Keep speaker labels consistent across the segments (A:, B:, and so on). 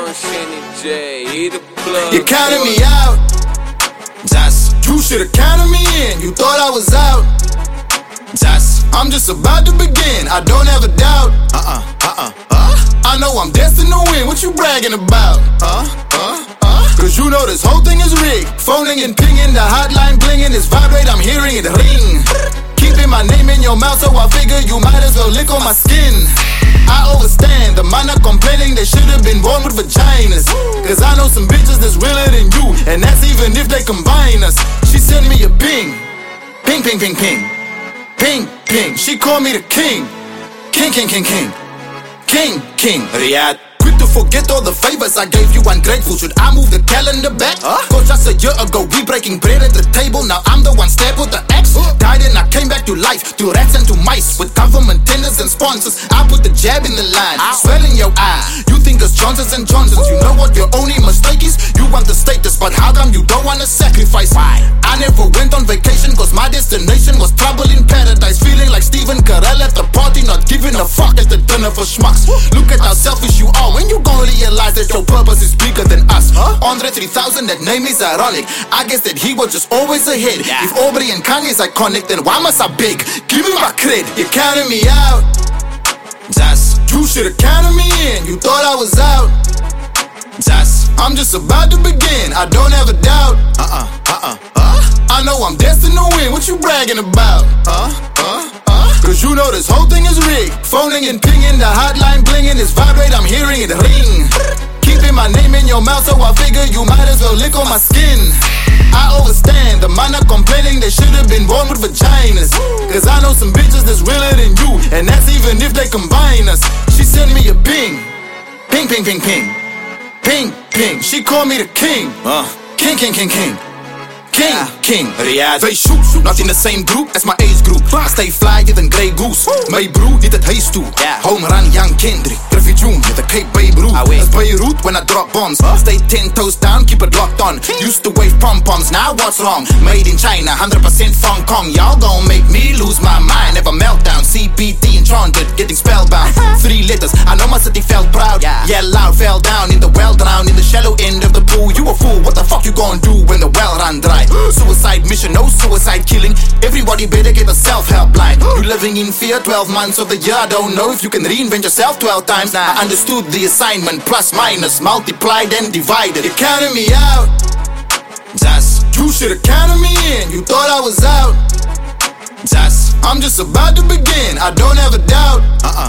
A: You counted me out. You should've counted me in. You thought I was out. I'm just about to begin. I don't have a doubt. I know I'm destined to win. What you bragging about? Cause you know this whole thing is rigged. Phoning and pinging, the hotline blinging. This vibrate, I'm hearing it ring. Keeping my name in your mouth, so I figure you might as well lick on my skin. I overstand, the man are complaining they should've been born with vaginas. Cause I know some bitches that's realer than you, and that's even if they combine us. She sent me a ping. Ping, ping, ping, ping. Ping, ping, she called me the king. King, king, king, king. King, king, Riyadh. Quick to forget all the favors I gave you, ungrateful. Should I move the calendar back? Cause just a year ago we breaking bread at the table. Now I'm the one stabbed with the axe. Died and I came back to life, to rats and to mice. With government tenders and sponsors, I put the jab in the line. Swell in your eye, you think it's Johnsons and Johnsons. You know what your only mistake is? You want the status, but how come you don't wanna sacrifice? Why? I never went on vacation cause my destination was trouble in paradise. Feeling like Stephen Carell at the party, not giving a fuck at the dinner for schmucks. Look at how selfish you are. When you gon' realize that your purpose is bigger than us? Andre 3000, that name is ironic. I guess that he was just always ahead. If Aubrey and Kanye's iconic, then why must I beg? Give me my cred. You counted me out. You should've counted me in. You thought I was out. I'm just about to begin. I don't have a doubt. I know I'm destined to win. What you bragging about? Cause you know this whole thing is rigged. Phoning and pinging, the hotline blinging. This vibrate, I'm hearing it ring. Keeping my name in your mouth, so I figure you might as well lick on my skin. I overstand, the man are complaining they should've been born with vaginas. Cause I know some bitches that's realer than you, and that's even if they combine us. She sent me a ping. Ping, ping, ping, ping. Ping, ping, she called me the king. King, king, king, king. King, king, Riyadh. They shoot, not in the same group as my age group. I stay flyer than Grey Goose. My broer dit het huis toe. Home run, Young Kendrick. Griffey June met a Cape Babe Ruth. As Beirut when I drop bombs. Stay 10 toes down, keep it locked on. Used to wave pom-poms, now what's wrong? Made in China, 100% Hong Kong. Y'all gon' make me lose my mind. Never meltdown, CPT enchanted, getting spellbound. 3 letters, I know my city felt proud. Yeah, loud, fell down in the well, drowned in the shallow end of the pool. You a fool, what the fuck you gon' do when the well run dry? Suicide mission, no suicide killing. Everybody better get a self-help line. You living in fear 12 months of the year. I don't know if you can reinvent yourself 12 times. I understood the assignment, plus minus, multiplied and divided. You counted me out. You should've counted me in. You thought I was out. I'm just about to begin. I don't have a doubt.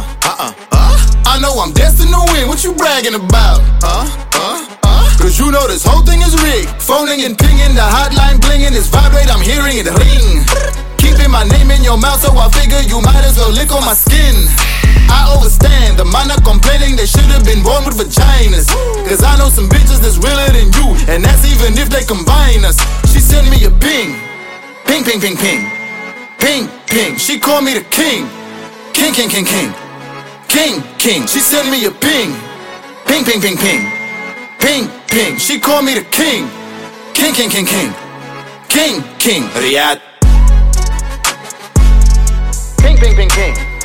A: I know I'm destined to win. What you bragging about? Cause you know this whole thing is rigged. Phoning and pinging, the hotline blinging. This vibrate, I'm hearing it ring. Keeping my name in your mouth, so I figure you might as well lick on my skin. I overstand, the man are complaining they should've been born with vaginas. Cause I know some bitches that's realer than you, and that's even if they combine us. She sent me a ping. Ping, ping, ping, ping. Ping, ping, she called me the king. King, king, king, king. King, king, she sent me a ping. Ping, ping, ping, ping. Ping, ping, she called me the king. King, king, king, king. King, king, Riyadh. Ping, ping, ping, ping.